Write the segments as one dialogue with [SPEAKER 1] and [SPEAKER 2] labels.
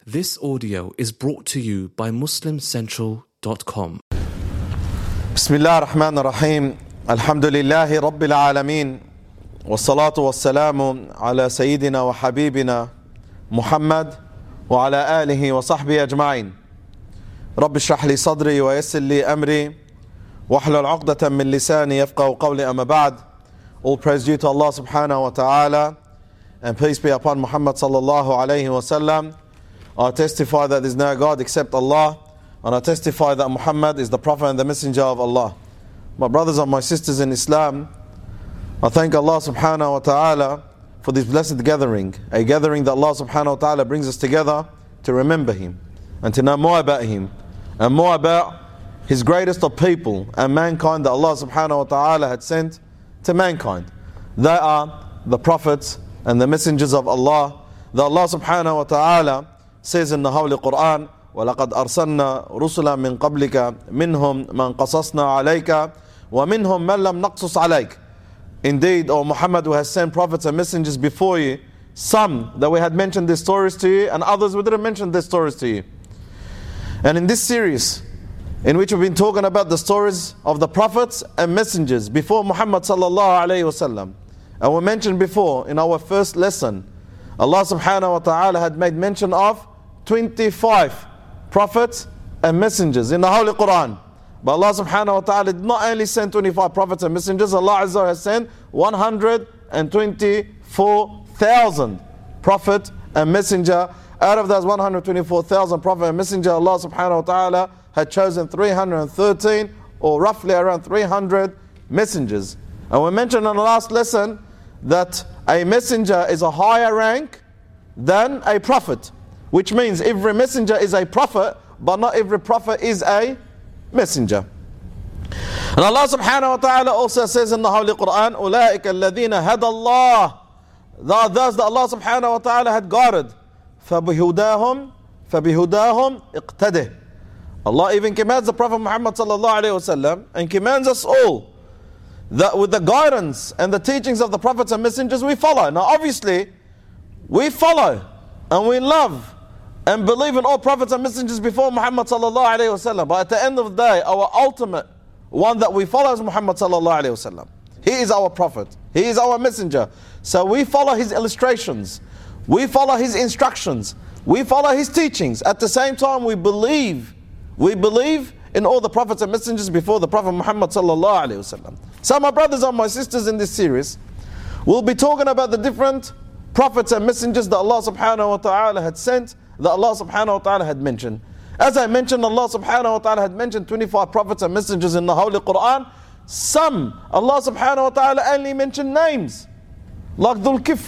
[SPEAKER 1] This audio is brought to you by MuslimCentral.com.
[SPEAKER 2] بسم الله الرحمن الرحيم الحمد لله رب العالمين والصلاة والسلام على سيدنا وحبيبنا محمد وعلى آله وصحبه أجمعين رب اشرح لي صدري ويسر لي أمري واحلل عقدة من لساني يفقهوا قولي أما بعد. All praise due to Allah subhanahu wa ta'ala, and peace be upon Muhammad sallallahu alayhi wa sallam. I testify that there is no God except Allah, and I testify that Muhammad is the Prophet and the Messenger of Allah. My brothers and my sisters in Islam, I thank Allah subhanahu wa ta'ala for this blessed gathering, a gathering that Allah subhanahu wa ta'ala brings us together to remember Him and to know more about Him and more about His greatest of people and mankind that Allah subhanahu wa ta'ala had sent to mankind. They are the prophets and the messengers of Allah that Allah subhanahu wa ta'ala says in the Holy Quran, وَلَقَدْ أَرْسَلْنَا رُسُلًا مِّن قَبْلِكَ مِنْهُمْ مَنْ قَصَصْنَا عَلَيْكَ وَمِنْهُمْ مَنْ لَمْ نَقْصُصْ عَلَيْكَ. Indeed, O Muhammad, who has sent prophets and messengers before you, some that we had mentioned their stories to you, and others we didn't mention their stories to you. And in this series, in which we've been talking about the stories of the prophets and messengers before Muhammad sallallahu alayhi wasallam, and we mentioned before in our first lesson, Allah subhanahu wa ta'ala had made mention of 25 prophets and messengers in the Holy Quran. But Allah subhanahu wa ta'ala did not only send 25 prophets and messengers, Allah Azza wa Jalla has sent 124,000 prophet and messenger. Out of those 124,000 prophet and messenger, Allah subhanahu wa ta'ala had chosen 313, or roughly around 300 messengers. And we mentioned in the last lesson that a messenger is a higher rank than a prophet, which means every messenger is a prophet, but not every prophet is a messenger. And Allah subhanahu wa ta'ala also says in the Holy Quran, أُولَٰئِكَ الَّذِينَ هَدَى اللَّهِ, those that Allah subhanahu wa ta'ala had guarded. فَبِهُدَاهُمْ اِقْتَدِهِ. Allah even commands the Prophet Muhammad sallallahu alayhi wa sallam, and commands us all that with the guidance and the teachings of the prophets and messengers we follow. Now obviously, we follow and we love and believe in all prophets and messengers before Muhammad sallallahu alayhi wa sallam. But at the end of the day, our ultimate one that we follow is Muhammad sallallahu alayhi wa sallam. He is our prophet. He is our messenger. So we follow his illustrations. We follow his instructions. We follow his teachings. At the same time, we believe in all the prophets and messengers before the Prophet Muhammad sallallahu alayhi wa sallam. So my brothers and my sisters, in this series, we'll be talking about the different prophets and messengers that Allah subhanahu wa ta'ala had sent, that Allah subhanahu wa ta'ala had mentioned. As I mentioned, Allah subhanahu wa ta'ala had mentioned 25 prophets and messengers in the Holy Quran. Some, Allah subhanahu wa ta'ala only mentioned names, like Dhul Kifl,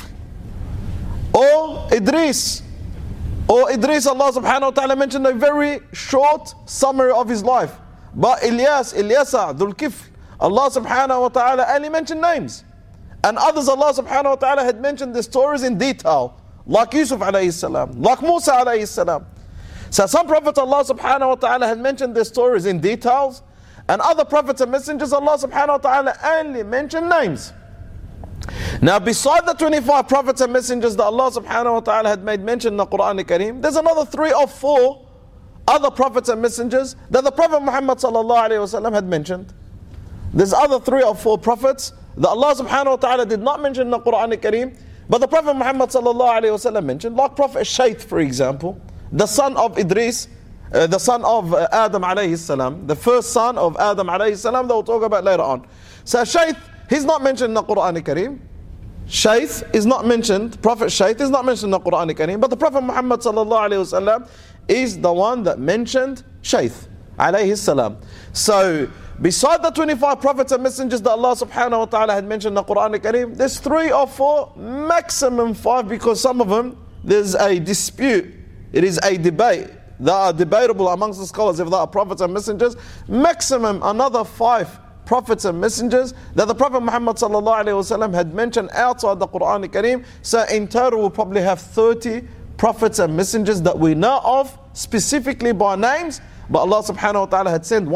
[SPEAKER 2] or Idris. Or Idris, Allah subhanahu wa ta'ala mentioned a very short summary of his life. But Ilyasa, Dhul Kifl, Allah subhanahu wa ta'ala only mentioned names. And others, Allah subhanahu wa ta'ala had mentioned the stories in detail, like Yusuf alayhi salam, like Musa alayhi salam. So some prophets, Allah subhanahu wa ta'ala had mentioned their stories in details, and other prophets and messengers, Allah subhanahu wa ta'ala only mentioned names. Now beside the 25 prophets and messengers that Allah subhanahu wa ta'ala had made mention in the Quran al-Kareem, there's another 3 or 4 other prophets and messengers that the Prophet Muhammad sallallahu alayhi wa sallam had mentioned. There's other 3 or 4 prophets that Allah subhanahu wa ta'ala did not mention in the Quran al-Kareem, but the Prophet Muhammad sallallahu alayhi wa sallam mentioned, like Prophet Shayth, for example, the son of Idris, the son of Adam alayhi salam, the first son of Adam alayhi salam that we'll talk about later on. So Shayth, he's not mentioned in the Quran al-Kareem. Shayth is not mentioned, Prophet Shayth is not mentioned in the Quran al-Kareem, but the Prophet Muhammad sallallahu alayhi wa sallam is the one that mentioned Shayth alayhi salam. So beside the 25 prophets and messengers that Allah subhanahu wa ta'ala had mentioned in the Quran al-Kareem, there's 3 or 4, maximum 5, because some of them there's a dispute, it is a debate that are debatable amongst the scholars if they are prophets and messengers. Maximum another 5 prophets and messengers that the Prophet Muhammad sallallahu alayhi wa sallam had mentioned outside the Quran al-Kareem. So in total we'll probably have 30 prophets and messengers that we know of specifically by names, but Allah subhanahu wa ta'ala had sent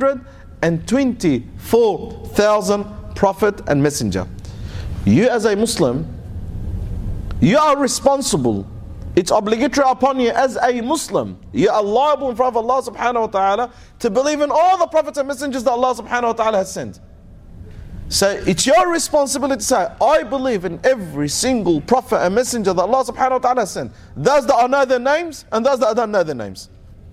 [SPEAKER 2] 124,000 prophet and messenger. You as a Muslim, you are responsible It's obligatory upon you as a Muslim. You are liable in front of Allah subhanahu wa ta'ala to believe in all the prophets and messengers that Allah subhanahu wa ta'ala has sent. So it's your responsibility to say, I believe in every single prophet and messenger that Allah subhanahu wa ta'ala has sent. Those that I know their names and those that I don't know their names.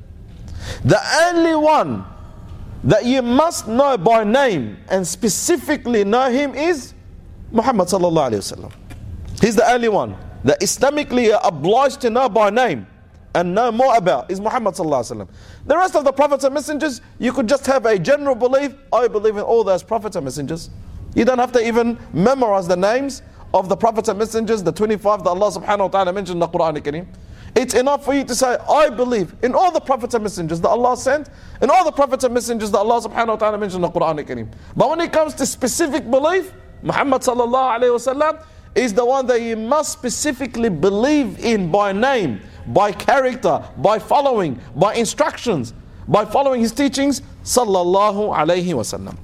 [SPEAKER 2] The only one that you must know by name and specifically know him is Muhammad sallallahu alayhi wa sallam. He's the only one that Islamically you're obliged to know by name and know more about is Muhammad sallallahu alaihi wasallam. The rest of the prophets and messengers, you could just have a general belief, I believe in all those prophets and messengers. You don't have to even memorize the names of the prophets and messengers, the 25 that Allah subhanahu wa ta'ala mentioned in the Quran al-Kareem. It's enough for you to say, I believe in all the prophets and messengers that Allah sent, and all the prophets and messengers that Allah subhanahu wa ta'ala mentioned in the Quran al-Kareem. But when it comes to specific belief, Muhammad sallallahu alayhi wasallam is the one that you must specifically believe in by name, by character, by following, by instructions, by following his teachings, sallallahu alayhi wasallam.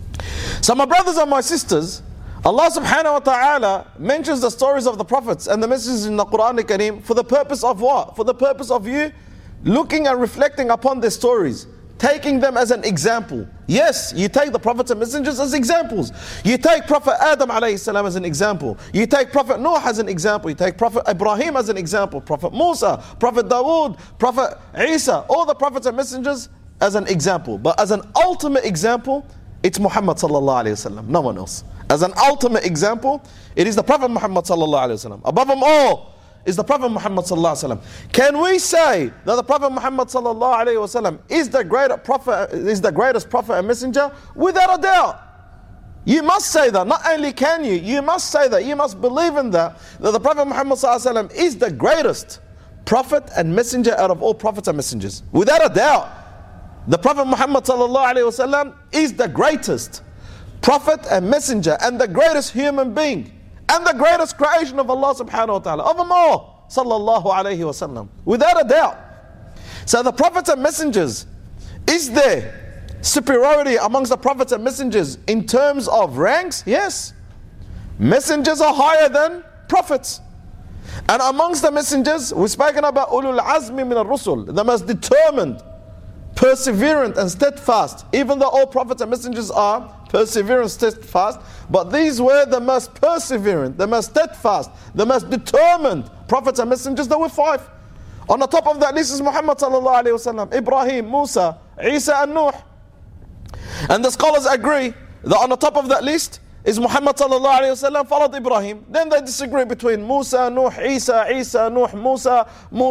[SPEAKER 2] So my brothers and my sisters, Allah subhanahu wa ta'ala mentions the stories of the prophets and the messages in the Quran al-Kareem for the purpose of what? For the purpose of you looking and reflecting upon their stories, taking them as an example. Yes, you take the prophets and messengers as examples. You take Prophet Adam alayhi salam as an example. You take Prophet Noah as an example. You take Prophet Ibrahim as an example. Prophet Musa, Prophet Dawood, Prophet Isa, all the prophets and messengers as an example. But as an ultimate example, it's Muhammad sallallahu alayhi wasallam, no one else. As an ultimate example, it is the Prophet Muhammad sallallahu alayhi wasallam. Above them all is the Prophet Muhammad sallallahu alaihi wasallam. Can we say that the Prophet Muhammad sallallahu alaihi wasallam is the greatest prophet and messenger? Without a doubt. You must say that. Not only can you, you must say that. You must believe in that the Prophet Muhammad sallallahu alaihi wasallam is the greatest prophet and messenger out of all prophets and messengers. Without a doubt. The Prophet Muhammad sallallahu alaihi wasallam is the greatest prophet and messenger and the greatest human being and the greatest creation of Allah subhanahu wa ta'ala, of them all, sallallahu alayhi wa sallam, without a doubt. So the prophets and messengers, is there superiority amongst the prophets and messengers in terms of ranks? Yes. Messengers are higher than prophets. And amongst the messengers, we've spoken about ulul azmi min al-rusul, the most determined, perseverant and steadfast, even though all prophets and messengers are perseverant, steadfast, but these were the most perseverant, the most steadfast, the most determined prophets and messengers. There were 5. On the top of that list is Muhammad sallallahu alayhi wasallam, Ibrahim, Musa, Isa and Nuh. And the scholars agree that on the top of that list is Muhammad sallallahu alayhi wasallam, followed Ibrahim. Then they disagree between Musa, Nuh, Isa, Nuh, Musa,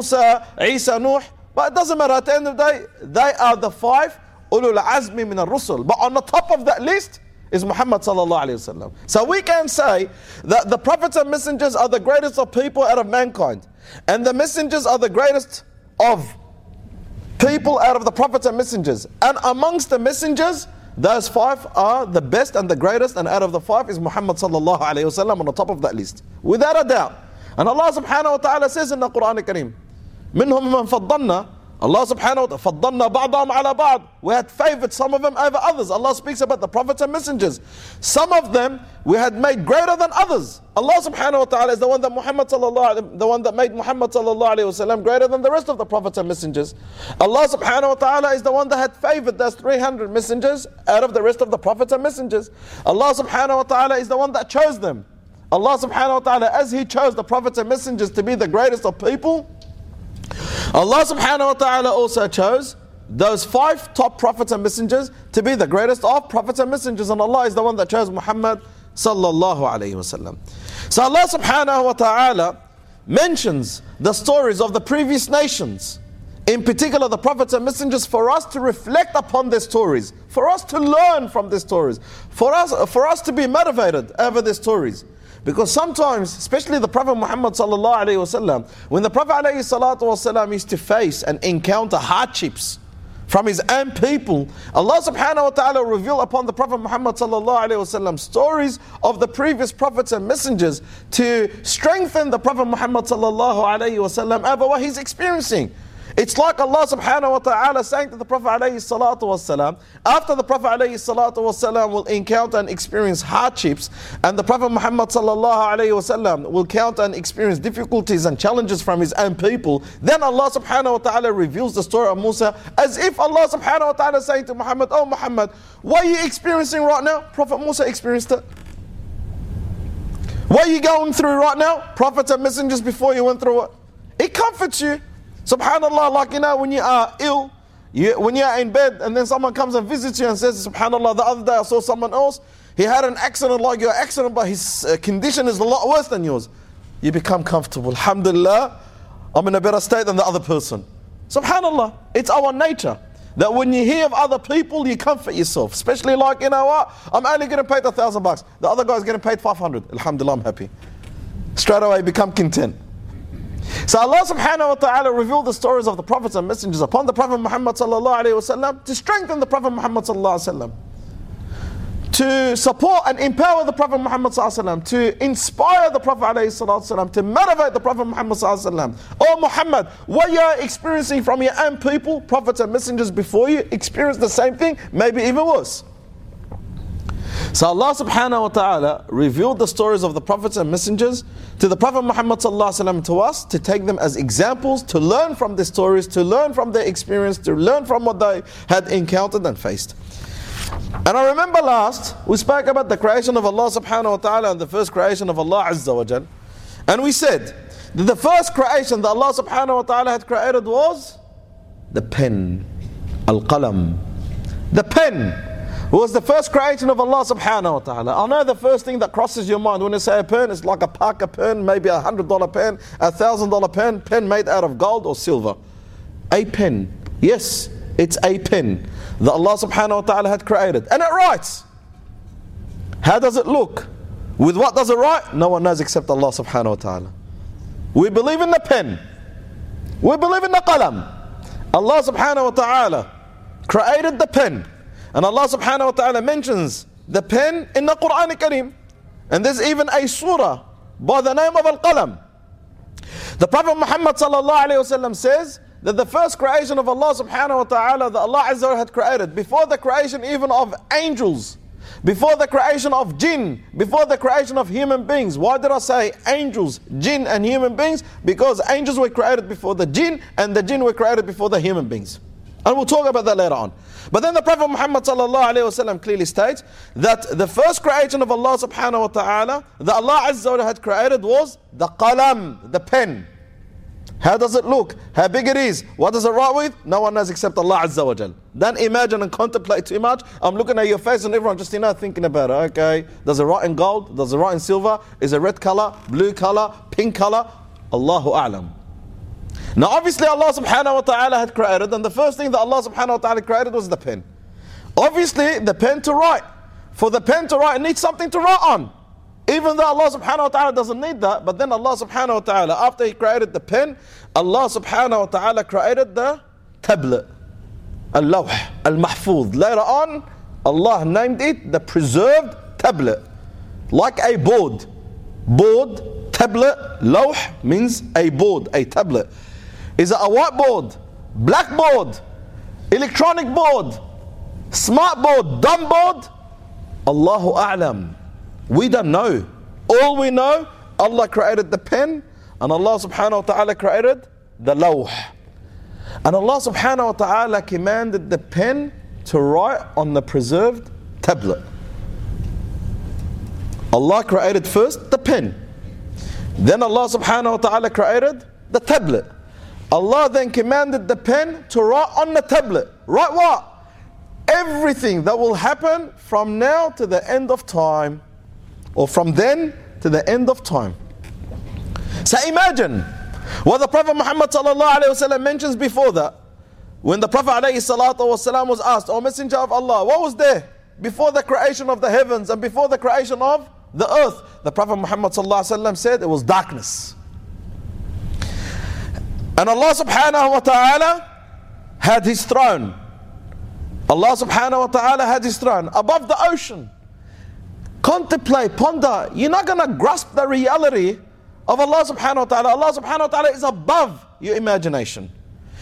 [SPEAKER 2] Isa, Nuh. But it doesn't matter, at the end of the day, they are the 5 ulul azmi min al-rusul. But on the top of that list is Muhammad sallallahu alayhi wasallam. So we can say that the prophets and messengers are the greatest of people out of mankind. And the messengers are the greatest of people out of the prophets and messengers. And amongst the messengers, those 5 are the best and the greatest. And out of the 5 is Muhammad sallallahu alayhi wasallam on the top of that list. Without a doubt. And Allah subhanahu wa ta'ala says in the Quran al-Kareem, منهم من فضلنا, Allah subhanahu wa ta'ala, فضلنا بعضهم على بعض. We had favored some of them over others. Allah speaks about the prophets and messengers. Some of them we had made greater than others. Allah subhanahu wa ta'ala is the one that made Muhammad sallallahu alayhi wasallam greater than the rest of the prophets and messengers. Allah subhanahu wa ta'ala is the one that had favored those 300 messengers out of the rest of the prophets and messengers. Allah subhanahu wa ta'ala is the one that chose them. Allah subhanahu wa ta'ala, as He chose the prophets and messengers to be the greatest of people, Allah subhanahu wa ta'ala also chose those 5 top prophets and messengers to be the greatest of prophets and messengers. And Allah is the one that chose Muhammad sallallahu alayhi wasallam. So Allah subhanahu wa ta'ala mentions the stories of the previous nations, in particular the prophets and messengers, for us to reflect upon their stories, for us to learn from their stories, for us to be motivated over their stories. Because sometimes, especially the Prophet Muhammad sallallahu alayhi wasallam, when the Prophet alayhi salatu wasallam used to face and encounter hardships from his own people, Allah subhanahu wa ta'ala revealed upon the Prophet Muhammad sallallahu alayhi wasallam stories of the previous prophets and messengers to strengthen the Prophet Muhammad sallallahu alayhi wasallam over what he's experiencing. It's like Allah subhanahu wa ta'ala saying to the Prophet alayhi salatu wasalam, after the Prophet alayhi salatu wasalam will encounter and experience hardships, and the Prophet Muhammad sallallahu alayhi wasallam will encounter and experience difficulties and challenges from his own people, then Allah subhanahu wa ta'ala reveals the story of Musa as if Allah subhanahu wa ta'ala is saying to Muhammad, oh Muhammad, what are you experiencing right now? Prophet Musa experienced it. What are you going through right now? Prophets and messengers before you went through it. It comforts you. Subhanallah, like when you are ill, when you are in bed and then someone comes and visits you and says, subhanallah, the other day I saw someone else, he had an accident like your accident, but his condition is a lot worse than yours. You become comfortable. Alhamdulillah, I'm in a better state than the other person. Subhanallah, it's our nature that when you hear of other people, you comfort yourself. Especially like, you know what, I'm only getting paid $1,000. The other guy's getting paid 500. Alhamdulillah, I'm happy. Straight away become content. So Allah subhanahu wa ta'ala revealed the stories of the prophets and messengers upon the Prophet Muhammad sallallahu alayhi wa sallam to strengthen the Prophet Muhammad sallallahu alayhi wa sallam, to support and empower the Prophet Muhammad sallallahu alayhi wa sallam, to inspire the Prophet alayhi salatu wa sallam, to motivate the Prophet Muhammad sallallahu alayhi wa sallam. Oh Muhammad, what you are experiencing from your own people, prophets and messengers before you, experience the same thing, maybe even worse. So Allah subhanahu wa ta'ala revealed the stories of the prophets and messengers to the Prophet Muhammad sallallahu alaihi wasallam, to us, to take them as examples, to learn from the stories, to learn from their experience, to learn from what they had encountered and faced. And I remember last, we spoke about the creation of Allah subhanahu wa ta'ala and the first creation of Allah azza wa jal. And we said that the first creation that Allah subhanahu wa ta'ala had created was the pen, al-qalam. The pen was the first creation of Allah subhanahu wa ta'ala. I know the first thing that crosses your mind when you say a pen is like a Parker pen, maybe $100 pen, $1,000 pen made out of gold or silver. A pen. Yes, it's a pen that Allah subhanahu wa ta'ala had created. And it writes. How does it look? With what does it write? No one knows except Allah subhanahu wa ta'ala. We believe in the pen. We believe in the qalam. Allah subhanahu wa ta'ala created the pen. And Allah subhanahu wa ta'ala mentions the pen in the Quran Kareem. And there's even a surah by the name of Al-Qalam. The Prophet Muhammad sallallahu alayhi wa sallam says that the first creation of Allah subhanahu wa ta'ala that Allah Azza wa Jalla had created, before the creation even of angels, before the creation of jinn, before the creation of human beings. Why did I say angels, jinn and human beings? Because angels were created before the jinn and the jinn were created before the human beings. And we'll talk about that later on. But then the Prophet Muhammad sallallahu alayhi wa sallam clearly states that the first creation of Allah subhanahu wa ta'ala that Allah Azza wa Jalla had created was the qalam, the pen. How does it look? How big it is? What does it write with? No one knows except Allah Azza wa Jalla. Don't imagine and contemplate too much. I'm looking at your face and everyone just thinking about it. Okay, does it write in gold? Does it write in silver? Is it red color, blue color, pink color? Allahu A'lam. Now obviously Allah subhanahu wa ta'ala had created, and the first thing that Allah subhanahu wa ta'ala created was the pen. Obviously the pen to write. For the pen to write, it needs something to write on. Even though Allah subhanahu wa ta'ala doesn't need that, but then Allah subhanahu wa ta'ala, after He created the pen, Allah subhanahu wa ta'ala created the tablet, al-lawh, al-mahfuz. Later on, Allah named it the preserved tablet. Like a board. Board, tablet, lawh means a board, a tablet. Is it a whiteboard, blackboard, electronic board, smart board, dumb board? Allahu A'lam. We don't know. All we know, Allah created the pen and Allah subhanahu wa ta'ala created the lawh. And Allah subhanahu wa ta'ala commanded the pen to write on the preserved tablet. Allah created first the pen. Then Allah subhanahu wa ta'ala created the tablet. Allah then commanded the pen to write on the tablet. Write what? Everything that will happen from now to the end of time. Or from then to the end of time. So imagine what the Prophet Muhammad sallallahu alayhi wa sallam mentions before that. When the Prophet alayhi salatu wa sallam was asked, O Messenger of Allah, what was there before the creation of the heavens and before the creation of the earth? The Prophet Muhammad sallallahu alayhi wa sallam said it was darkness. And Allah subhanahu wa ta'ala had His throne. Allah subhanahu wa ta'ala had His throne above the ocean. Contemplate, ponder. You're not going to grasp the reality of Allah subhanahu wa ta'ala. Allah subhanahu wa ta'ala is above your imagination.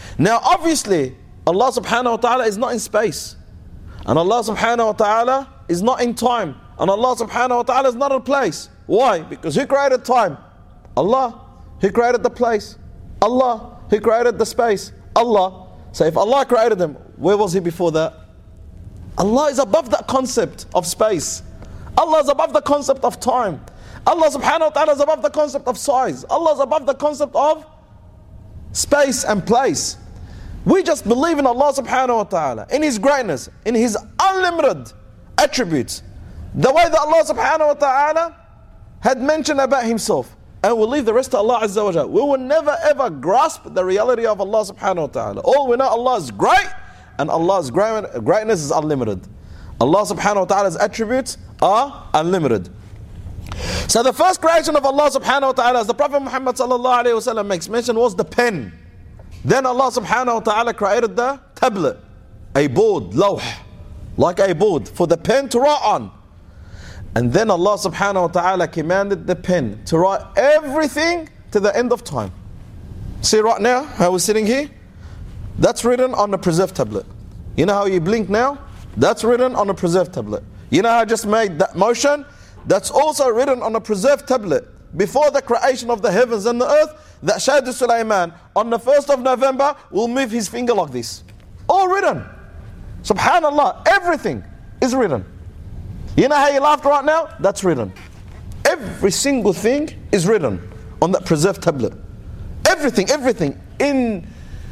[SPEAKER 2] Now obviously, Allah subhanahu wa ta'ala is not in space. And Allah subhanahu wa ta'ala is not in time. And Allah subhanahu wa ta'ala is not in place. Why? Because who created time? Allah. Who created the place? Allah. Who created the space? Allah. So if Allah created them, where was He before that? Allah is above that concept of space. Allah is above the concept of time. Allah subhanahu wa ta'ala is above the concept of size. Allah is above the concept of space and place. We just believe in Allah subhanahu wa ta'ala, in His greatness, in His unlimited attributes, the way that Allah subhanahu wa ta'ala had mentioned about Himself. And we'll leave the rest to Allah Azza wa Jalla. We will never ever grasp the reality of Allah subhanahu wa ta'ala. All we know, Allah is great, and Allah's greatness is unlimited. Allah subhanahu wa ta'ala's attributes are unlimited. So the first creation of Allah subhanahu wa ta'ala, as the Prophet Muhammad sallallahu alayhi wa sallam makes mention, was the pen. Then Allah subhanahu wa ta'ala created the tablet, a board, lawh, like a board for the pen to write on. And then Allah subhanahu wa ta'ala commanded the pen to write everything to the end of time. See right now, how we're sitting here? That's written on a preserved tablet. You know how you blink now? That's written on a preserved tablet. You know how I just made that motion? That's also written on a preserved tablet. Before the creation of the heavens and the earth, that Shahid Sulaiman on the 1st of November will move his finger like this. All written. Subhanallah, everything is written. You know how you laughed right now? That's written. Every single thing is written on that preserved tablet. Everything in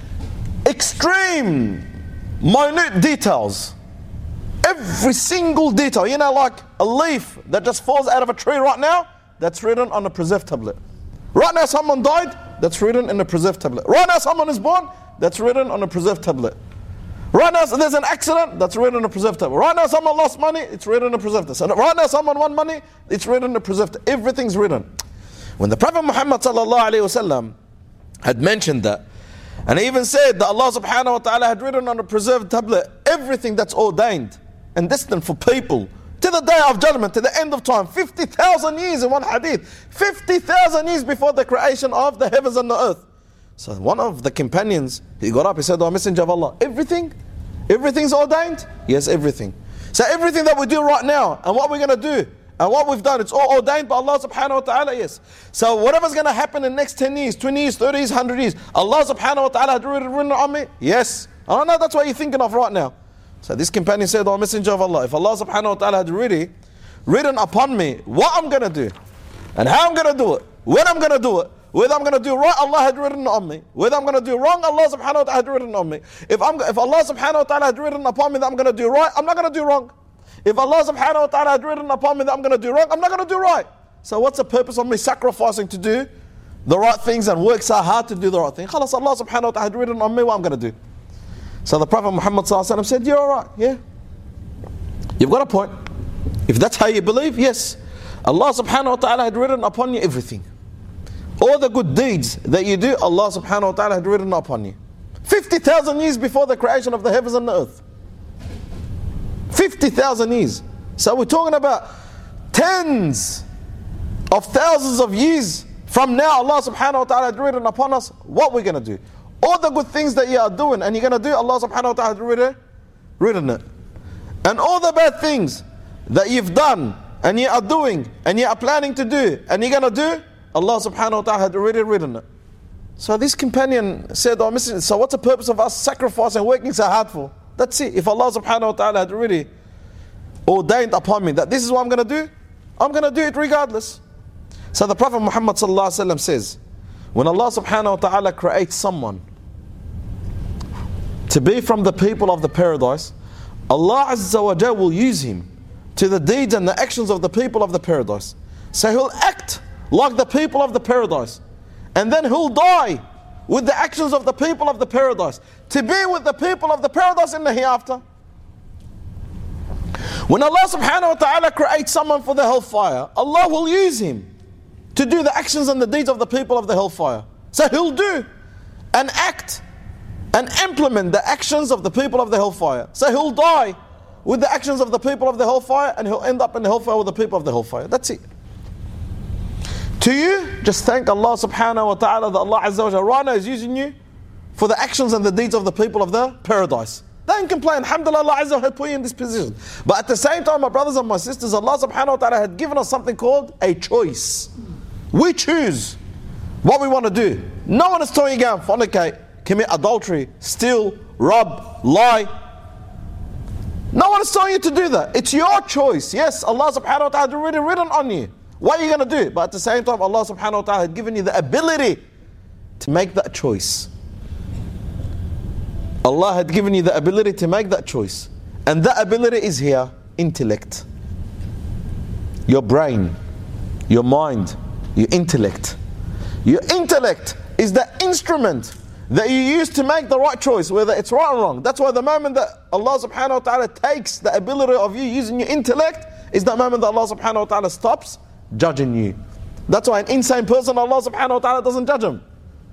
[SPEAKER 2] extreme, minute details. Every single detail. You know, like a leaf that just falls out of a tree right now, that's written on a preserved tablet. Right now someone died, that's written in a preserved tablet. Right now someone is born, that's written on a preserved tablet. Right now there's an accident, that's written in a preserved tablet. Right now someone lost money, it's written in a preserved tablet. Right now someone won money, it's written in a preserved tablet. Everything's written. When the Prophet Muhammad sallallahu alayhi wa sallam had mentioned that, and he even said that Allah subhanahu wa ta'ala had written on a preserved tablet everything that's ordained and destined for people to the day of judgment, to the end of time. 50,000 years in one hadith. 50,000 years before the creation of the heavens and the earth. So one of the companions, he got up, he said, "O Messenger of Allah, everything's ordained?" Yes, everything. So everything that we do right now, and what we're going to do, and what we've done, it's all ordained by Allah subhanahu wa ta'ala, yes. So whatever's going to happen in the next 10 years, 20 years, 30 years, 100 years, Allah subhanahu wa ta'ala had written on me? Yes. I know that's what you're thinking of right now. So this companion said, "O Messenger of Allah, if Allah subhanahu wa ta'ala had really written upon me what I'm going to do, and how I'm going to do it, when I'm going to do it, whether I'm going to do right, Allah had written on me. Whether I'm going to do wrong, Allah subhanahu wa ta'ala had written on me. If Allah subhanahu wa ta'ala had written upon me that I'm going to do right, I'm not going to do wrong. If Allah subhanahu wa ta'ala had written upon me that I'm going to do wrong, I'm not going to do right. So what's the purpose of me sacrificing to do the right things and work so hard to do the right thing? Khalas, Allah subhanahu wa ta'ala had written on me what I'm going to do." So the Prophet Muhammad sallallahu alaihi wasallam said, "You're alright, yeah. You've got a point. If that's how you believe, yes. Allah subhanahu wa ta'ala had written upon you everything. All the good deeds that you do, Allah subhanahu wa ta'ala had written upon you. 50,000 years before the creation of the heavens and the earth. 50,000 years. So we're talking about tens of thousands of years from now, Allah subhanahu wa ta'ala had written upon us what we're going to do. All the good things that you are doing and you're going to do, Allah subhanahu wa ta'ala had written it. And all the bad things that you've done and you are doing and you are planning to do and you're going to do, Allah subhanahu wa ta'ala had already written it. So this companion said, "Oh, Messenger, so what's the purpose of us sacrificing and working so hard for? That's it. If Allah subhanahu wa ta'ala had already ordained upon me that this is what I'm going to do, I'm going to do it regardless." So the Prophet Muhammad sallallahu alaihi wasallam says, when Allah subhanahu wa ta'ala creates someone to be from the people of the paradise, Allah Azza wa Jalla will use him to the deeds and the actions of the people of the paradise. So he'll act like the people of the paradise. And then he'll die with the actions of the people of the paradise, to be with the people of the paradise in the hereafter. When Allah subhanahu wa ta'ala creates someone for the hellfire, Allah will use him to do the actions and the deeds of the people of the hellfire. So he'll do and act and implement the actions of the people of the hellfire. So he'll die with the actions of the people of the hellfire, and he'll end up in the hellfire with the people of the hellfire. That's it. To you, just thank Allah subhanahu wa ta'ala that Allah Azza wa Jalla right now is using you for the actions and the deeds of the people of the paradise. They didn't complain. Alhamdulillah, Allah Azza wa Jalla had put you in this position. But at the same time, my brothers and my sisters, Allah subhanahu wa ta'ala had given us something called a choice. We choose what we want to do. No one is telling you go and fornicate, commit adultery, steal, rob, lie. No one is telling you to do that. It's your choice. Yes, Allah subhanahu wa ta'ala had already written on you what you're going to do. But at the same time, Allah subhanahu wa ta'ala had given you the ability to make that choice. Allah had given you the ability to make that choice. And that ability is here, intellect. Your brain, your mind, your intellect. Your intellect is the instrument that you use to make the right choice, whether it's right or wrong. That's why the moment that Allah subhanahu wa ta'ala takes the ability of you using your intellect, is that moment that Allah subhanahu wa ta'ala stops judging you. That's why an insane person, Allah subhanahu wa ta'ala doesn't judge him.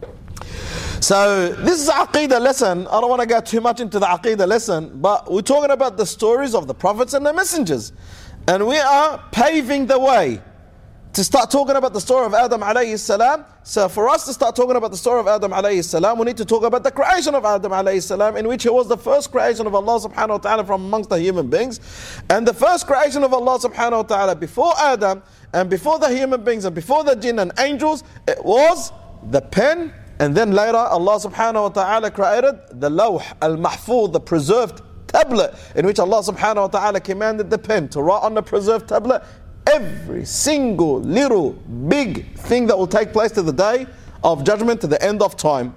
[SPEAKER 2] So this is an Aqeedah lesson. I don't want to go too much into the Aqeedah lesson, but we're talking about the stories of the prophets and the messengers. And we are paving the way to start talking about the story of Adam alayhi salam. So for us to start talking about the story of Adam alayhi salam, we need to talk about the creation of Adam alayhi salam, in which he was the first creation of Allah subhanahu wa ta'ala from amongst the human beings. And the first creation of Allah subhanahu wa ta'ala before Adam and before the human beings and before the jinn and angels, it was the pen. And then later Allah subhanahu wa ta'ala created the lawh al-mahfuz, the preserved tablet, in which Allah subhanahu wa ta'ala commanded the pen to write on the preserved tablet every single little big thing that will take place to the day of judgment, to the end of time.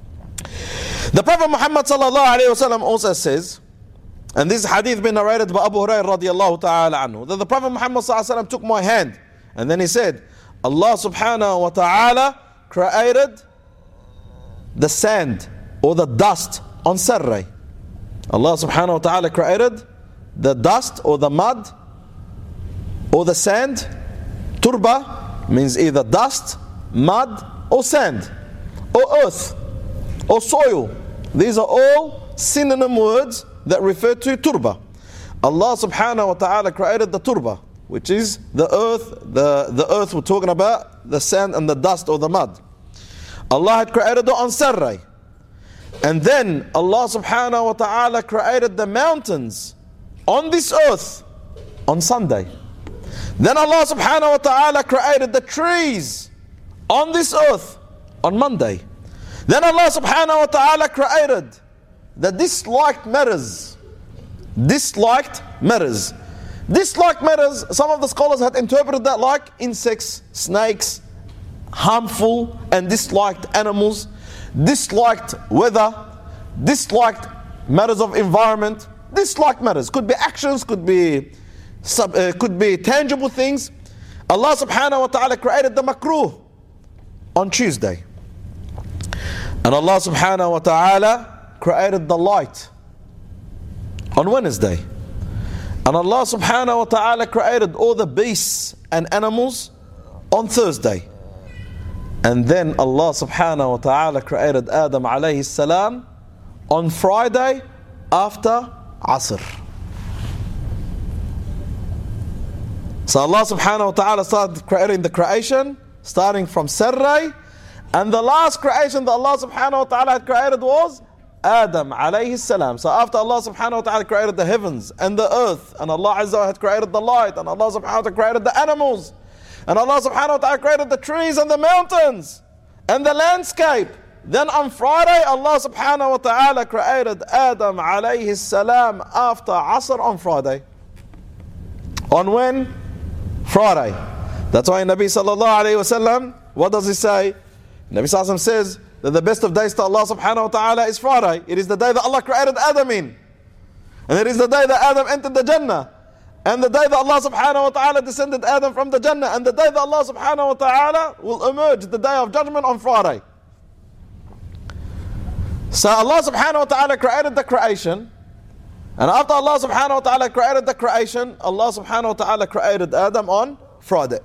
[SPEAKER 2] The Prophet Muhammad sallallahu alayhi wa sallam also says, and this hadith been narrated by Abu Hurairah radiallahu ta'ala anhu, that the Prophet Muhammad sallallahu alayhi wa sallam took my hand and then he said, Allah subhanahu wa ta'ala created the sand or the dust on Sarray. Allah subhanahu wa ta'ala created the dust or the mud or the sand. Turba means either dust, mud or sand or earth or soil. These are all synonym words that refer to turba. Allah subhanahu wa ta'ala created the turba, which is the earth. The earth we're talking about, the sand and the dust or the mud. Allah had created it on Sarray. And then Allah subhanahu wa ta'ala created the mountains on this earth on Sunday. Then Allah subhanahu wa ta'ala created the trees on this earth on Monday. Then Allah subhanahu wa ta'ala created the disliked matters. Disliked matters. Disliked matters, some of the scholars had interpreted that like insects, snakes, harmful and disliked animals, disliked weather, disliked matters of environment, disliked matters. Could be actions, could be tangible things. Allah subhanahu wa ta'ala created the makruh on Tuesday. And Allah subhanahu wa ta'ala created the light on Wednesday. And Allah subhanahu wa ta'ala created all the beasts and animals on Thursday. And then Allah subhanahu wa ta'ala created Adam alayhi salam on Friday after Asr. So Allah subhanahu wa ta'ala started creating the creation starting from Sarray, and the last creation that Allah subhanahu wa ta'ala had created was Adam alayhi salam. So after Allah subhanahu wa ta'ala created the heavens and the earth, and Allah azza wa jalla had created the light, and Allah subhanahu wa ta'ala created the animals, and Allah subhanahu wa ta'ala created the trees and the mountains and the landscape. Then on Friday, Allah subhanahu wa ta'ala created Adam alayhi salam after Asr on Friday. On when? Friday. That's why Nabi sallallahu alayhi wa sallam, what does he say? Nabi sallallahu alayhi wa sallam says that the best of days to Allah subhanahu wa ta'ala is Friday. It is the day that Allah created Adam in. And it is the day that Adam entered the Jannah. And the day that Allah subhanahu wa ta'ala descended Adam from the Jannah. And the day that Allah subhanahu wa ta'ala will emerge, the day of judgment, on Friday. So Allah subhanahu wa ta'ala created the creation. And after Allah subhanahu wa ta'ala created the creation, Allah subhanahu wa ta'ala created Adam on Friday.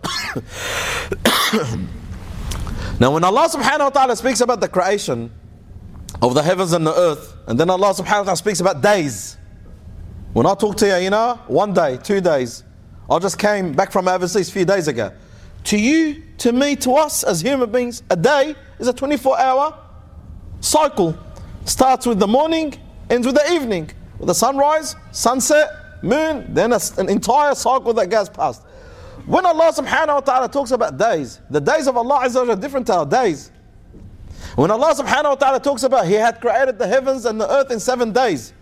[SPEAKER 2] Now when Allah subhanahu wa ta'ala speaks about the creation of the heavens and the earth, and then Allah subhanahu wa ta'ala speaks about days. When I talk to you, 1 day, 2 days. I just came back from overseas a few days ago. To you, to me, to us as human beings, a day is a 24-hour cycle. starts with the morning, ends with the evening. With the sunrise, sunset, moon, then an entire cycle that goes past. When Allah subhanahu wa ta'ala talks about days, the days of Allah Azza wa Jalla are different to our days. When Allah subhanahu wa ta'ala talks about He had created the heavens and the earth in 7 days,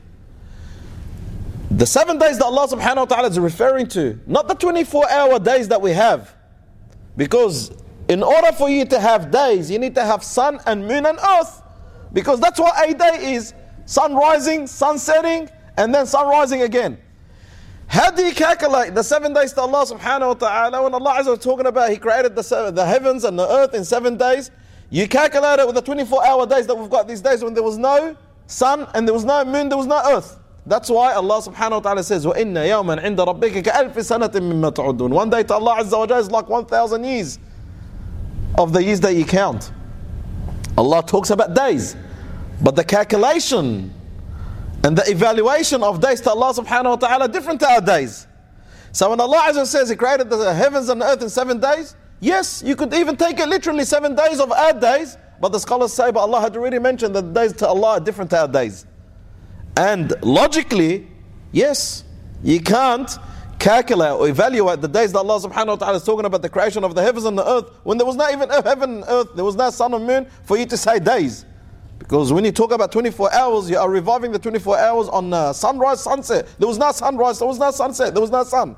[SPEAKER 2] the 7 days that Allah subhanahu wa ta'ala is referring to, not the 24-hour days that we have. Because in order for you to have days, you need to have sun and moon and earth. Because that's what a day is. Sun rising, sun setting, and then sun rising again. How do you calculate the 7 days to Allah subhanahu wa ta'ala? When Allah Azza was talking about He created the heavens and the earth in 7 days, you calculate it with the 24-hour days that we've got these days when there was no sun and there was no moon, there was no earth. That's why Allah subhanahu wa ta'ala says, وَإِنَّ يَوْمًا عِنْدَ رَبِّكَ كَأَلْفِ سَنَةٍ مِّمَّا تَعُدُّونَ. One day to Allah Azza wa Jalla is like 1,000 years of the years that you count. Allah talks about days, but the calculation and the evaluation of days to Allah subhanahu wa ta'ala are different to our days. So when Allah Azza wa Jalla says He created the heavens and the earth in 7 days, yes, you could even take it literally 7 days of our days, but the scholars say, but Allah had already mentioned that the days to Allah are different to our days. And logically, yes, you can't calculate or evaluate the days that Allah subhanahu wa ta'ala is talking about the creation of the heavens and the earth when there was not even heaven and earth, there was no sun and moon for you to say days. Because when you talk about 24 hours, you are reviving the 24 hours on sunrise, sunset. There was no sunrise, there was no sunset, there was no sun.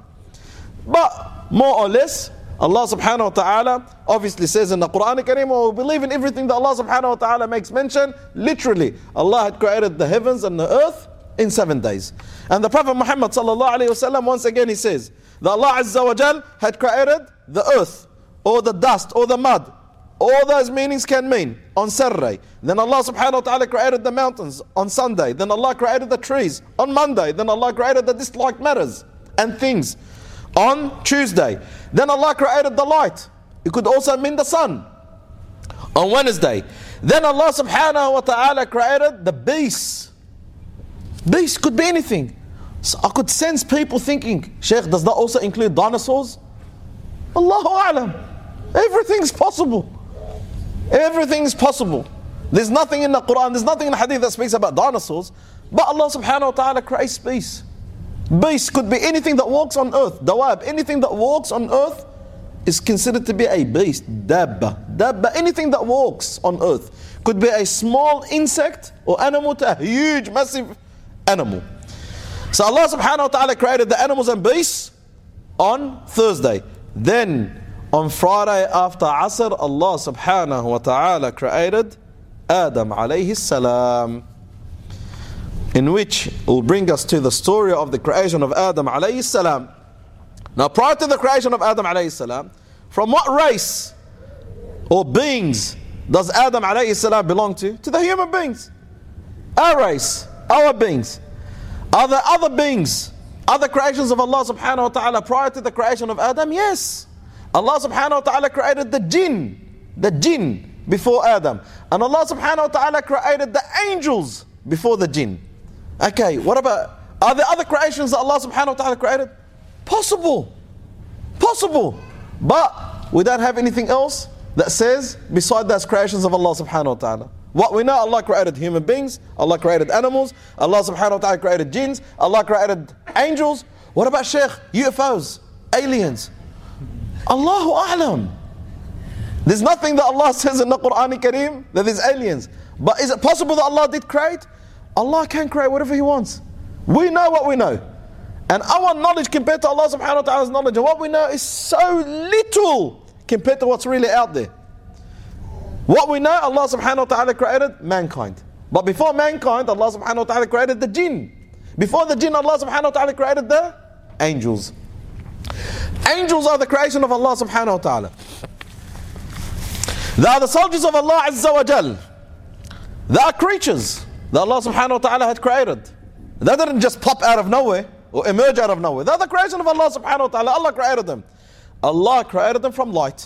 [SPEAKER 2] But more or less, Allah subhanahu wa ta'ala obviously says in the Quran Kareem, or believe in everything that Allah subhanahu wa ta'ala makes mention. Literally, Allah had created the heavens and the earth in 7 days. And the Prophet Muhammad sallallahu alayhi wa sallam, once again he says, that Allah Azza wa Jal had created the earth, or the dust, or the mud. All those meanings can mean on Saturday. Then Allah subhanahu wa ta'ala created the mountains on Sunday. Then Allah created the trees on Monday. Then Allah created the disliked matters and things on Tuesday. Then Allah created the light. It could also mean the sun on Wednesday. Then Allah subhanahu wa ta'ala created the beasts. Beasts could be anything. So I could sense people thinking, Shaykh, does that also include dinosaurs? Allahu A'lam. Everything's possible. Everything is possible. There's nothing in the Quran, there's nothing in the Hadith that speaks about dinosaurs. But Allah subhanahu wa ta'ala creates beasts. Beasts could be anything that walks on earth. Dawab, anything that walks on earth is considered to be a beast. Dabba. Dabba, anything that walks on earth. Could be a small insect or animal to a huge, massive animal. So Allah subhanahu wa ta'ala created the animals and beasts on Thursday. Then on Friday after Asr, Allah subhanahu wa ta'ala created Adam alayhi salam, in which will bring us to the story of the creation of Adam alayhi salam. Now prior to the creation of Adam alayhi salam, from what race or beings does Adam alayhi salam belong to? To the human beings. Our race, our beings. Are there other beings, other creations of Allah subhanahu wa ta'ala prior to the creation of Adam? Yes. Allah subhanahu wa ta'ala created the jinn before Adam. And Allah subhanahu wa ta'ala created the angels before the jinn. Okay, what about, are there other creations that Allah subhanahu wa ta'ala created? Possible. But we don't have anything else that says beside those creations of Allah subhanahu wa ta'ala. What we know, Allah created human beings, Allah created animals, Allah subhanahu wa ta'ala created jinns, Allah created angels. What about Shaykh? UFOs, aliens? Allahu A'lam. There's nothing that Allah says in the Quran Kareem that there's aliens. But is it possible that Allah did create? Allah can create whatever He wants. We know what we know. And our knowledge compared to Allah subhanahu wa ta'ala's knowledge, and what we know is so little compared to what's really out there. What we know, Allah subhanahu wa ta'ala created mankind. But before mankind, Allah subhanahu wa ta'ala created the jinn. Before the jinn, Allah subhanahu wa ta'ala created the angels. Angels are the creation of Allah subhanahu wa ta'ala. They are the soldiers of Allah Azza wa Jal. They are creatures that Allah subhanahu wa ta'ala had created. They didn't just pop out of nowhere or emerge out of nowhere. They are the creation of Allah subhanahu wa ta'ala. Allah created them. Allah created them from light.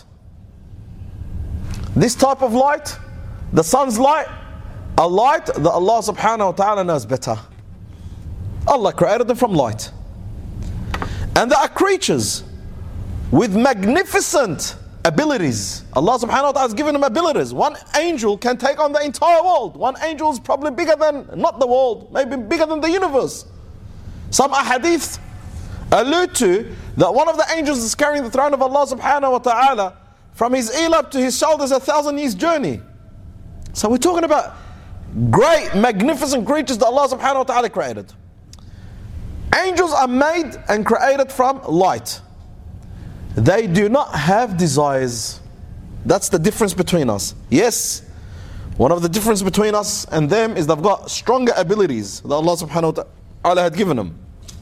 [SPEAKER 2] This type of light, the sun's light, a light that Allah subhanahu wa ta'ala knows better. Allah created them from light. And there are creatures with magnificent abilities. Allah subhanahu wa ta'ala has given them abilities. One angel can take on the entire world. One angel is probably bigger than, not the world, maybe bigger than the universe. Some ahadith allude to that one of the angels is carrying the throne of Allah subhanahu wa ta'ala from his heel up to his shoulders, 1,000 years journey. So we're talking about great, magnificent creatures that Allah subhanahu wa ta'ala created. Angels are made and created from light. They do not have desires. That's the difference between us. Yes, one of the difference between us and them is they've got stronger abilities that Allah subhanahu wa ta'ala had given them.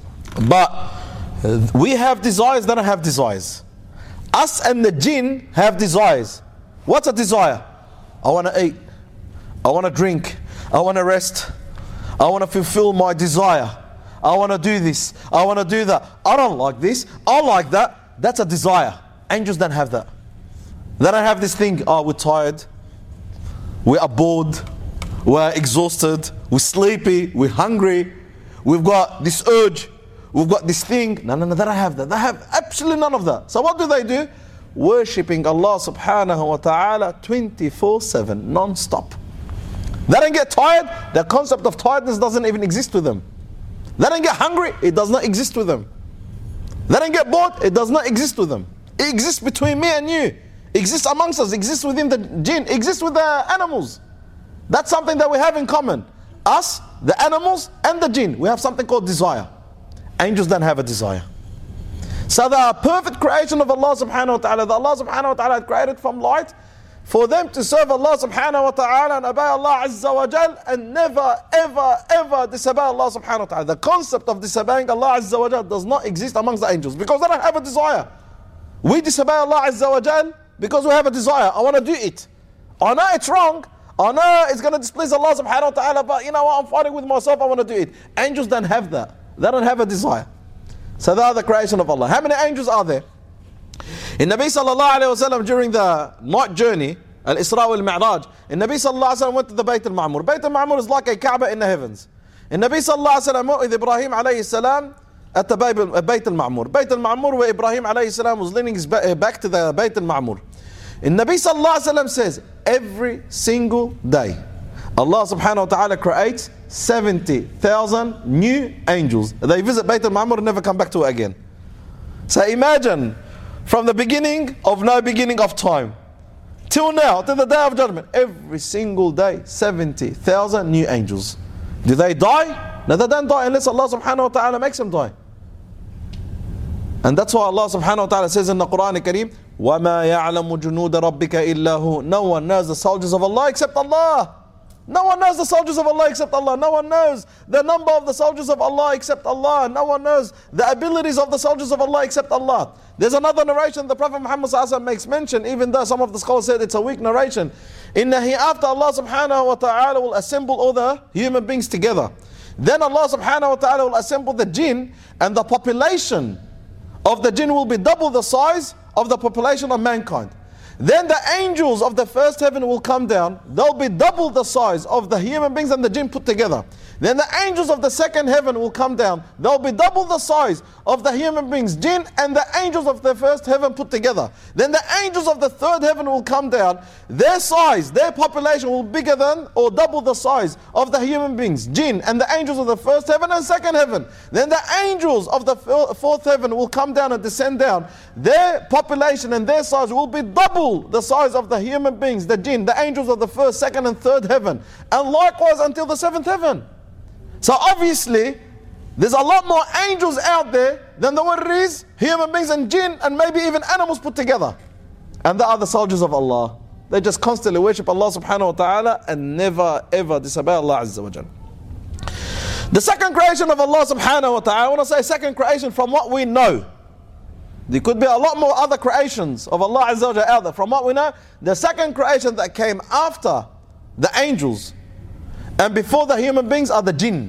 [SPEAKER 2] But we have desires, they don't have desires. Us and the jinn have desires. What's a desire? I want to eat, I want to drink, I want to rest, I want to fulfill my desire, I want to do this, I want to do that, I don't like this, I like that. That's a desire. Angels don't have that. They don't have this thing, oh, we're tired, we are bored, we're exhausted, we're sleepy, we're hungry, we've got this urge, we've got this thing. No, they don't have that. They have absolutely none of that. So what do? Worshipping Allah subhanahu wa ta'ala 24/7, non-stop. They don't get tired. The concept of tiredness doesn't even exist with them. They don't get hungry. It does not exist with them. They don't get bored. It does not exist with them. It exists between me and you. It exists amongst us. It exists within the jinn. It exists with the animals. That's something that we have in common. Us, the animals, and the jinn. We have something called desire. Angels don't have a desire. So the perfect creation of Allah subhanahu wa ta'ala, that Allah subhanahu wa ta'ala had created from light, for them to serve Allah subhanahu wa ta'ala and obey Allah azza wa jal, and never ever ever disobey Allah subhanahu wa ta'ala. The concept of disobeying Allah azza wa jal does not exist amongst the angels, because they don't have a desire. We disobey Allah azza wa jal because we have a desire. I want to do it. I know it's wrong. I know it's going to displease Allah subhanahu wa ta'ala, but you know what, I'm fighting with myself, I want to do it. Angels don't have that. They don't have a desire. So they are the creation of Allah. How many angels are there? In Nabi sallallahu alayhi wa sallam, during the night journey, Al-Isra wal-Mi'raj, in Nabi sallallahu alayhi wa sallam went to the Bayt al-Ma'mur. Bayt al-Ma'mur is like a Kaaba in the heavens. In Nabi sallallahu alayhi wa sallam went with Ibrahim alayhi salam at the Bayt al-Ma'mur. Bayt al-Ma'mur, where Ibrahim alayhi salam was leaning his back to the Bayt al-Ma'mur. In Nabi sallallahu alayhi wa sallam says, every single day, Allah subhanahu wa ta'ala creates 70,000 new angels. They visit Bayt al-Ma'mur and never come back to it again. So imagine, from the beginning of no beginning of time, till now, till the day of judgment, every single day, 70,000 new angels. Do they die? No, they don't die unless Allah subhanahu wa ta'ala makes them die. And that's why Allah subhanahu wa ta'ala says in the Quran al-Kareem, وَمَا يَعْلَمُ جُنُودَ رَبِّكَ إِلَّا هُ. No one knows the soldiers of Allah except Allah. No one knows the soldiers of Allah except Allah. No one knows the number of the soldiers of Allah except Allah. No one knows the abilities of the soldiers of Allah except Allah. There's another narration the Prophet Muhammad ﷺ makes mention, even though some of the scholars said it's a weak narration. In the hereafter, Allah subhanahu wa ta'ala will assemble all the human beings together. Then Allah subhanahu wa ta'ala will assemble the jinn, and the population of the jinn will be double the size of the population of mankind. Then the angels of the first heaven will come down. They'll be double the size of the human beings and the jinn put together. Then the angels of the second heaven will come down. They'll be double the size of the human beings, jinn, and the angels of the first heaven put together. Then the angels of the third heaven will come down. Their size, their population will be bigger than or double the size of the human beings, jinn, and the angels of the first heaven and second heaven. Then the angels of the fourth heaven will come down and descend down. Their population and their size will be double the size of the human beings, the jinn, the angels of the first, second, and third heaven. And likewise until the seventh heaven. So obviously, there's a lot more angels out there than there is human beings and jinn and maybe even animals put together. And they are the soldiers of Allah. They just constantly worship Allah subhanahu wa ta'ala and never ever disobey Allah azza wa jal. The second creation of Allah subhanahu wa ta'ala, I want to say second creation from what we know. There could be a lot more other creations of Allah azza wa jal out there. From what we know, the second creation that came after the angels and before the human beings are the jinn.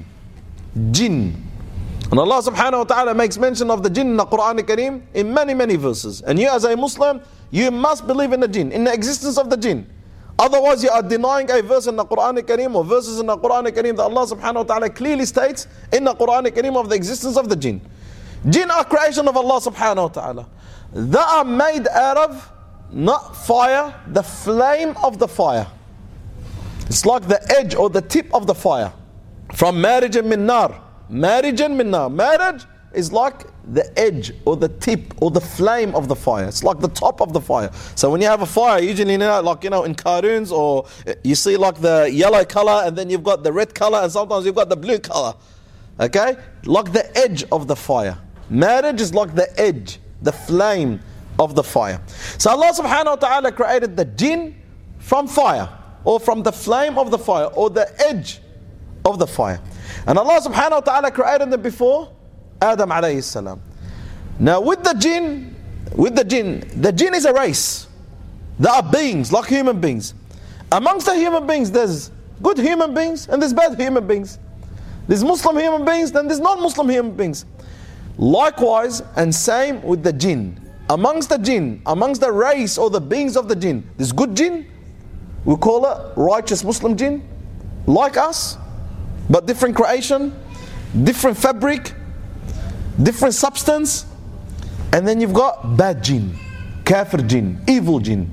[SPEAKER 2] Jinn. And Allah subhanahu wa ta'ala makes mention of the jinn in the Quran al-Kareem in many verses. And you as a Muslim, you must believe in the jinn, in the existence of the jinn. Otherwise you are denying a verse in the Quran al-Kareem or verses in the Quran al-Kareem that Allah subhanahu wa ta'ala clearly states in the Quran al-Kareem of the existence of the jinn. Jinn are creation of Allah subhanahu wa ta'ala. They are made out of not fire, the flame of the fire. It's like the edge or the tip of the fire. From marij min nar. Marij min nar. Marij is like the edge or the tip or the flame of the fire. It's like the top of the fire. So when you have a fire, usually like in cartoons, or you see like the yellow color, and then you've got the red color, and sometimes you've got the blue color. Okay? Like the edge of the fire. Marriage is like the edge, the flame of the fire. So Allah subhanahu wa ta'ala created the jinn from fire, or from the flame of the fire, or the edge of the fire. And Allah subhanahu wa ta'ala created them before Adam alayhi salam. Now with the jinn is a race. There are beings like human beings. Amongst the human beings, there's good human beings and there's bad human beings. There's Muslim human beings, then there's non-Muslim human beings. Likewise, and same with the jinn. Amongst the race or the beings of the jinn, there's good jinn, we call it righteous Muslim jinn, like us, but different creation, different fabric, different substance. And then you've got bad jinn, kafir jinn, evil jinn,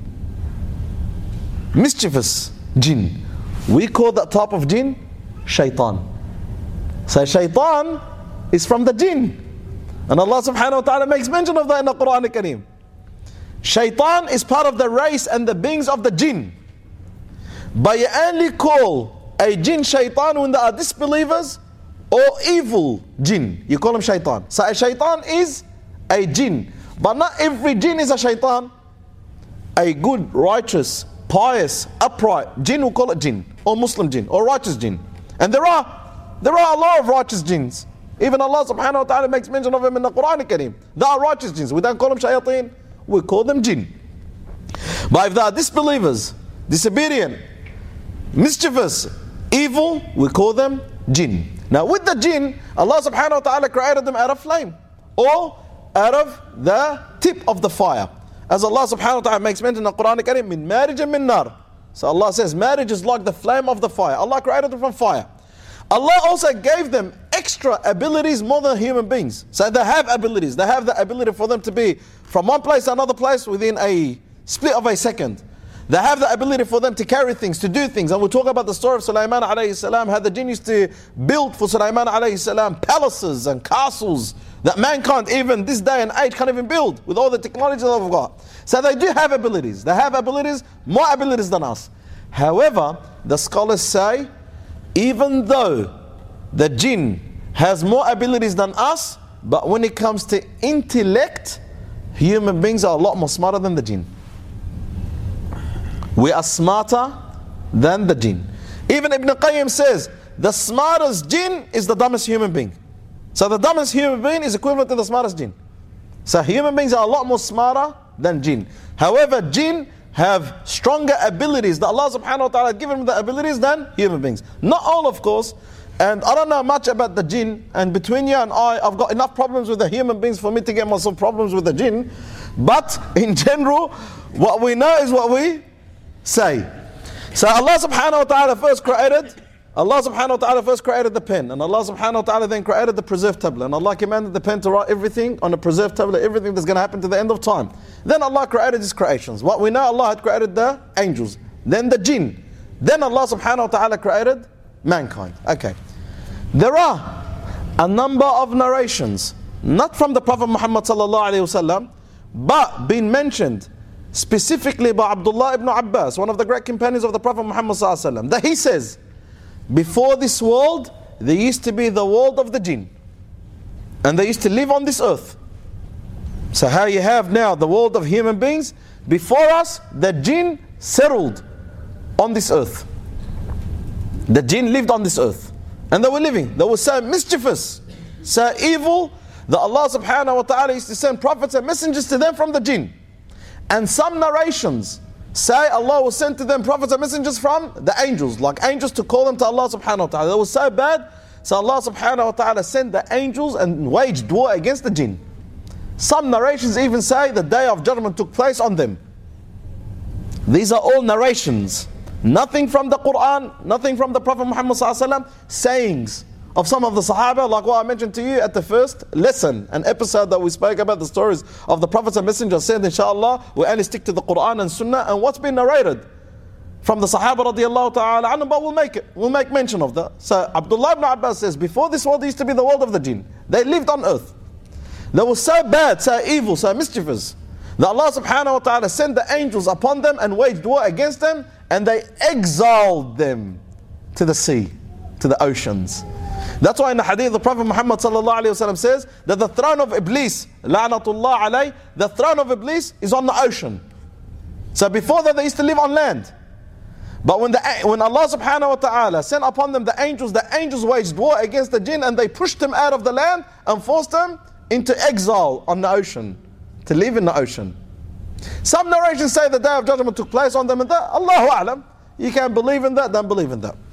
[SPEAKER 2] mischievous jinn. We call that type of jinn shaitan. So shaitan is from the jinn. And Allah subhanahu wa ta'ala makes mention of that in the Quran al-Kareem. Shaitan is part of the race and the beings of the jinn. But you only call a jinn shaitan when they are disbelievers or evil jinn. You call him shaitan. So a shaitan is a jinn. But not every jinn is a shaitan. A good, righteous, pious, upright jinn, we call it jinn, or Muslim jinn, or righteous jinn. And there are a lot of righteous jinns. Even Allah subhanahu wa ta'ala makes mention of them in the Quran al-Kareem. They are righteous jinns. We don't call them shayateen, we call them jinn. But if they are disbelievers, disobedient, mischievous, evil, we call them jinn. Now with the jinn, Allah subhanahu wa ta'ala created them out of flame, or out of the tip of the fire. As Allah subhanahu wa ta'ala makes mention in the Quran al-Kareem, min marij min nar. So Allah says marriage is like the flame of the fire. Allah created them from fire. Allah also gave them extra abilities more than human beings. So they have abilities. They have the ability for them to be from one place to another place within a split of a second. They have the ability for them to carry things, to do things. And we'll talk about the story of Sulaiman alayhi salam, how the jinn used to build for Sulaiman alayhi salam palaces and castles that mankind even this day and age can't even build with all the technology that we've got. So they do have abilities. They have abilities, more abilities than us. However, the scholars say, even though the jinn has more abilities than us, but when it comes to intellect, human beings are a lot more smarter than the jinn. We are smarter than the jinn. Even Ibn Qayyim says, the smartest jinn is the dumbest human being. So the dumbest human being is equivalent to the smartest jinn. So human beings are a lot more smarter than jinn. However, jinn have stronger abilities that Allah subhanahu wa ta'ala has given them the abilities than human beings. Not all, of course. And I don't know much about the jinn. And between you and I've got enough problems with the human beings for me to get myself problems with the jinn. But in general, what we know is what we say. So Allah subhanahu wa ta'ala first created the pen, and Allah subhanahu wa ta'ala then created the preserved tablet, and Allah commanded the pen to write everything on the preserved tablet, everything that's going to happen to the end of time. Then Allah created His creations. What we know, Allah had created the angels, then the jinn, then Allah subhanahu wa ta'ala created mankind. Okay, there are a number of narrations, not from the Prophet Muhammad sallallahu alaihi wasallam, but being mentioned specifically by Abdullah ibn Abbas, one of the great companions of the Prophet Muhammad sallallahu alaihi wasallam, that he says, before this world, there used to be the world of the jinn, and they used to live on this earth. So how you have now the world of human beings, before us, the jinn settled on this earth. The jinn lived on this earth, and they were living. They were so mischievous, so evil, that Allah subhanahu wa ta'ala used to send prophets and messengers to them from the jinn. And some narrations say Allah will send to them prophets and messengers from the angels, like angels to call them to Allah subhanahu wa ta'ala. They were so bad, so Allah subhanahu wa ta'ala sent the angels and waged war against the jinn. Some narrations even say the day of judgment took place on them. These are all narrations. Nothing from the Quran, nothing from the Prophet Muhammad sallallahu alaihi wasallam, sayings of some of the Sahaba, like what I mentioned to you at the first lesson, an episode that we spoke about the stories of the Prophets and Messengers, said inshallah, we only stick to the Quran and Sunnah and what's been narrated from the Sahaba radiallahu ta'ala anhum, but we'll make mention of that. So Abdullah ibn Abbas says, before this world used to be the world of the jinn. They lived on earth. They were so bad, so evil, so mischievous, that Allah subhanahu wa ta'ala sent the angels upon them and waged war against them, and they exiled them to the sea, to the oceans. That's why in the hadith the Prophet Muhammad sallallahu alayhi wa sallam says that the throne of Iblis, la'natullah alayh, the throne of Iblis is on the ocean. So before that they used to live on land. But when Allah subhanahu wa ta'ala sent upon them the angels waged war against the jinn and they pushed them out of the land and forced them into exile on the ocean, to live in the ocean. Some narrations say the day of judgment took place on them and that. Allahu a'lam. You can believe in that, don't believe in that.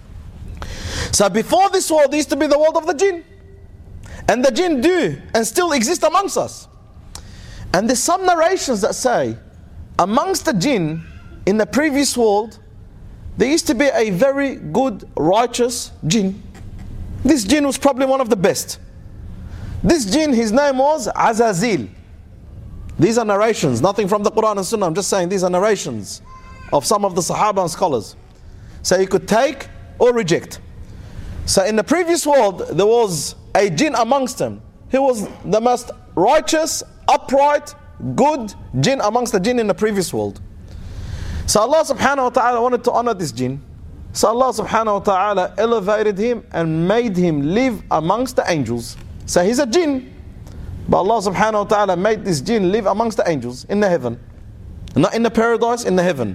[SPEAKER 2] So before this world, there used to be the world of the jinn. And the jinn do and still exist amongst us. And there's some narrations that say, amongst the jinn in the previous world, there used to be a very good, righteous jinn. This jinn was probably one of the best. This jinn, his name was Azazil. These are narrations, nothing from the Quran and Sunnah. I'm just saying these are narrations of some of the Sahaba and scholars. So he could take or reject. So in the previous world, there was a jinn amongst them. He was the most righteous, upright, good jinn amongst the jinn in the previous world. So Allah subhanahu wa ta'ala wanted to honor this jinn. So Allah subhanahu wa ta'ala elevated him and made him live amongst the angels. So he's a jinn. But Allah subhanahu wa ta'ala made this jinn live amongst the angels in the heaven. Not in the paradise, in the heaven.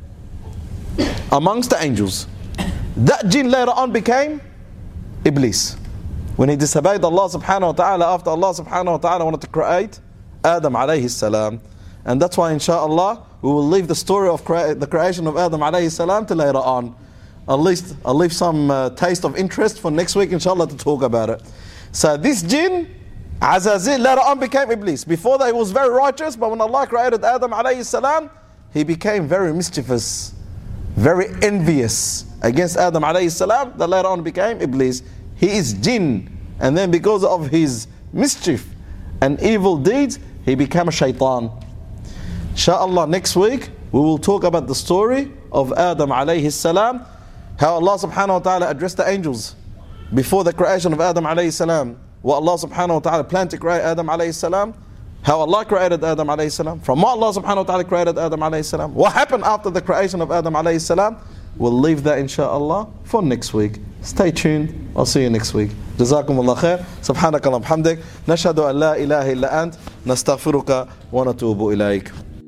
[SPEAKER 2] Amongst the angels. That jinn later on became Iblis. When he disobeyed Allah subhanahu wa ta'ala after Allah subhanahu wa ta'ala wanted to create Adam alayhi salam. And that's why inshallah we will leave the story of the creation of Adam alayhi salam to later on. At least I'll leave some taste of interest for next week inshallah to talk about it. So this jinn, Azazil, later on became Iblis. Before that he was very righteous, but when Allah created Adam alayhi salam, he became very mischievous, very envious against Adam alayhi salam, that later on became Iblis. He is jinn, and then because of his mischief and evil deeds, he became a shaitan. Inshallah, next week we will talk about the story of Adam alayhi salam, how Allah subhanahu wa ta'ala addressed the angels before the creation of Adam alayhi salam, what Allah subhanahu wa ta'ala planned to create Adam alayhi salam, how Allah created Adam alayhi salam, from what Allah subhanahu wa ta'ala created Adam alayhi salam, what happened after the creation of Adam alayhi salam. We'll leave that inshallah for next week. Stay tuned. I'll see you next week. جزاكم الله خير. سبحانك اللهم وبحمدك. نشهد أن لا إله إلا أنت. نستغفرك ونتوب إليك.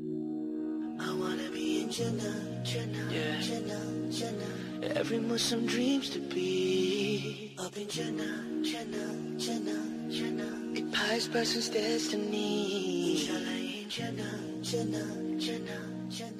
[SPEAKER 3] Every Muslim dreams to be up in Jannah, Jannah, Jannah, Jannah. A pious person's destiny. Inshallah in Jannah, Jannah, Jannah, Jannah.